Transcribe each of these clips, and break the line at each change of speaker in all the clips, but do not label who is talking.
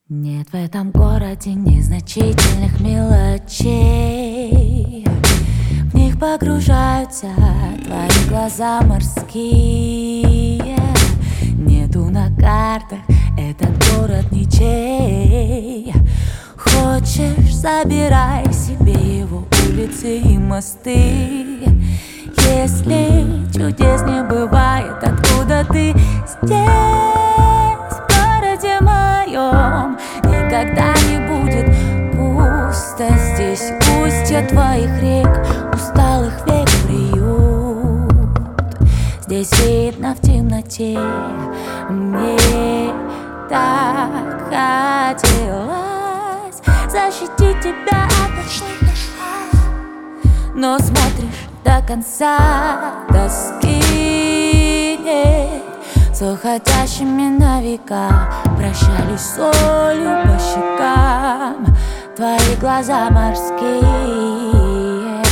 Нет в этом городе незначительных мелочей. В них погружаются твои глаза морские. Нету на картах этот город ничей. Хочешь, забирай себе его улицы и мосты. Если чудес не бывает, откуда ты здесь, в городе моем, никогда не будет пусто. Здесь устья твоих рек, усталых век приют. Здесь видно в темноте, мне так хотелось защитить тебя от ошибок, но смотришь до конца тоски нет. С уходящими на века прощались солью по щекам твои глаза морские.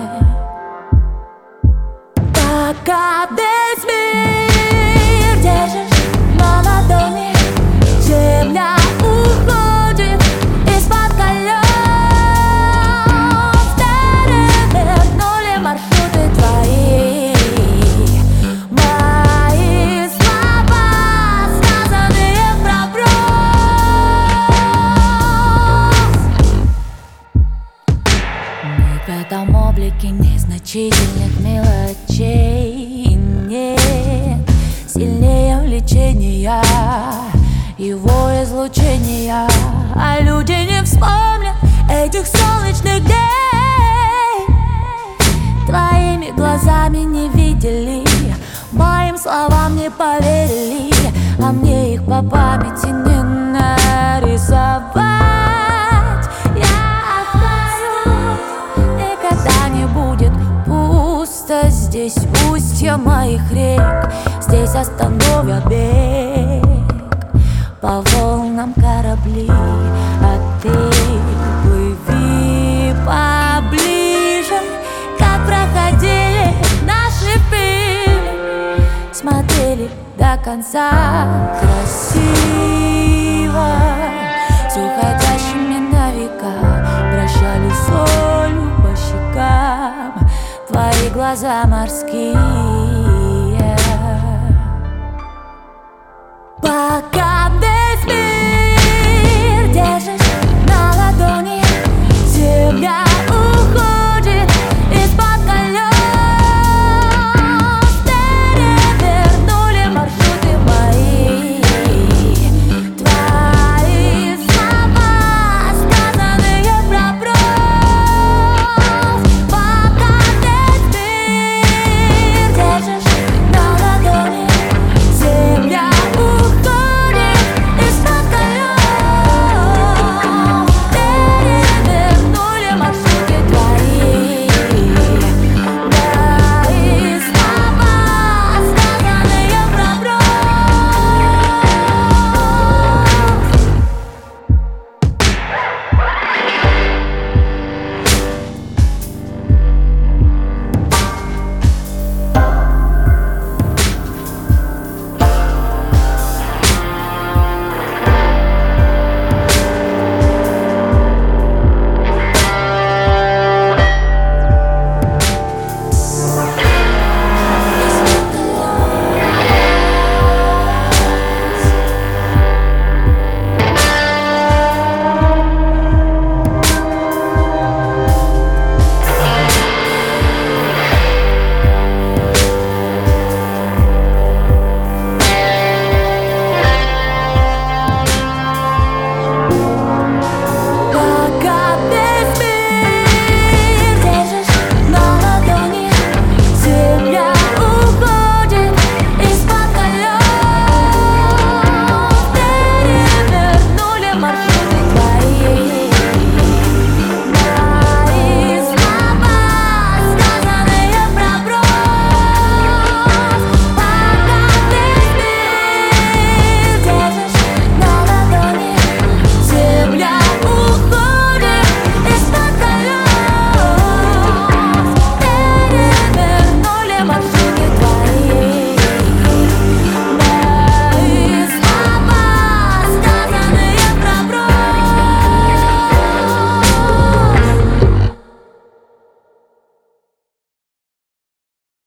Пока весь мир держишь на ладони, земля уходит из-под колес. Перевернули маршруты твои, мои слова, сказанные впрок. Нет в этом облике незначительных мелочей. Нет сильнее влечения, его излучения, а люди не вспомнят этих солнечных дней. Твоими глазами не видели, моим словам не поверили, а мне их по памяти не нарисовать. Я знаю, никогда не будет пусто. Здесь устья моих рек, здесь остановят бег по волнам корабли, а ты плыви поближе. Как проходили наши фильмы, смотрели до конца красиво. С уходящими на века прощались солью по щекам твои глаза морские.